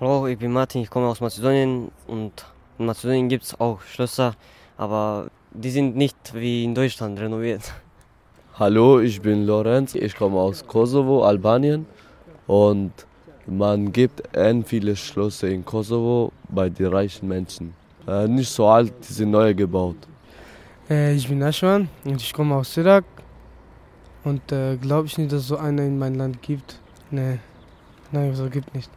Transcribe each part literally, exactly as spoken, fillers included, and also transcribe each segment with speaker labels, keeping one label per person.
Speaker 1: Hallo, ich bin Martin, ich komme aus Mazedonien und in Mazedonien gibt es auch Schlösser, aber die sind nicht wie in Deutschland renoviert.
Speaker 2: Hallo, ich bin Lorenz, ich komme aus Kosovo, Albanien und man gibt ein viele Schlösser in Kosovo bei den reichen Menschen. Äh, nicht so alt, die sind neu gebaut.
Speaker 3: Äh, ich bin Aschman und ich komme aus Irak und äh, glaube ich nicht, dass es so eine in meinem Land gibt. Nee, nein, so gibt nicht.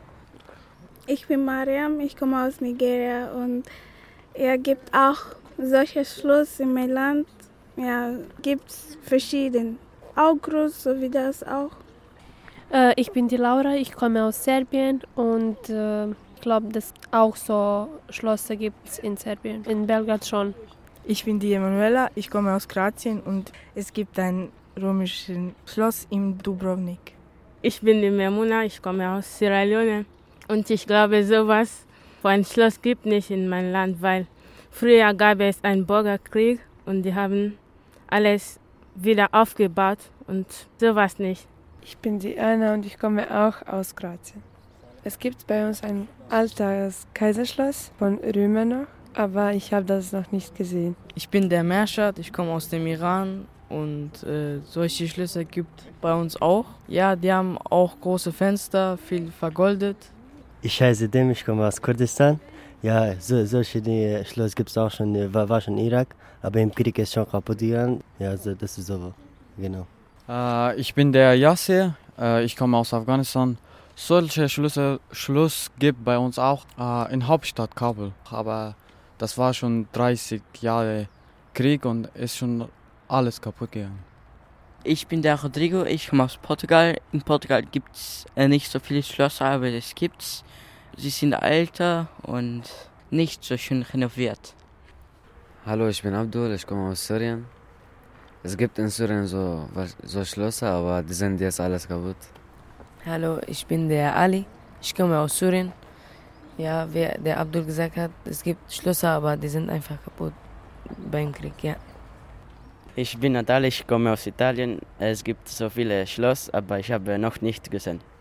Speaker 4: Ich bin Mariam, ich komme aus Nigeria und es gibt auch solche Schloss in meinem Land. Ja, gibt es verschiedene. Auch groß, so wie das auch.
Speaker 5: Äh, ich bin die Laura, ich komme aus Serbien und äh, ich glaube, dass auch so Schlösser gibt es in Serbien, in Belgrad schon.
Speaker 6: Ich bin die Emanuela, ich komme aus Kroatien und es gibt ein römisches Schloss in Dubrovnik.
Speaker 7: Ich bin die Memuna, ich komme aus Sierra Leone und ich glaube, sowas für ein Schloss gibt nicht in meinem Land, weil früher gab es einen Bürgerkrieg und die haben alles wieder aufgebaut und sowas nicht.
Speaker 8: Ich bin die Anna und ich komme auch aus Kroatien. Es gibt bei uns ein altes Kaiserschloss von Römern noch, aber ich habe das noch nicht gesehen.
Speaker 9: Ich bin der Merschad, ich komme aus dem Iran und äh, solche Schlösser gibt bei uns auch. Ja, die haben auch große Fenster, viel vergoldet.
Speaker 10: Ich heiße Dem, ich komme aus Kurdistan. Ja, so, solche die Schloss gibt es auch schon, war, war schon in Irak, aber im Krieg ist schon kaputt gegangen. Ja, so, das ist so, genau.
Speaker 11: Äh, ich bin der Yasser, äh, ich komme aus Afghanistan. Solche Schlösser Schloss gibt bei uns auch äh, in Hauptstadt Kabul, aber das war schon dreißig Jahre Krieg und ist schon alles kaputt gegangen.
Speaker 12: Ich bin der Rodrigo, ich komme aus Portugal. In Portugal gibt es äh, nicht so viele Schlösser, aber es gibt's. Sie sind älter und nicht so schön renoviert.
Speaker 13: Hallo, ich bin Abdul, ich komme aus Syrien. Es gibt in Syrien so, so Schlösser, aber die sind jetzt alles kaputt.
Speaker 14: Hallo, ich bin der Ali, ich komme aus Syrien. Ja, wie der Abdul gesagt hat, es gibt Schlösser, aber die sind einfach kaputt beim Krieg, ja.
Speaker 15: Ich bin Natale, ich komme aus Italien. Es gibt so viele Schloss, aber ich habe noch nicht gesehen.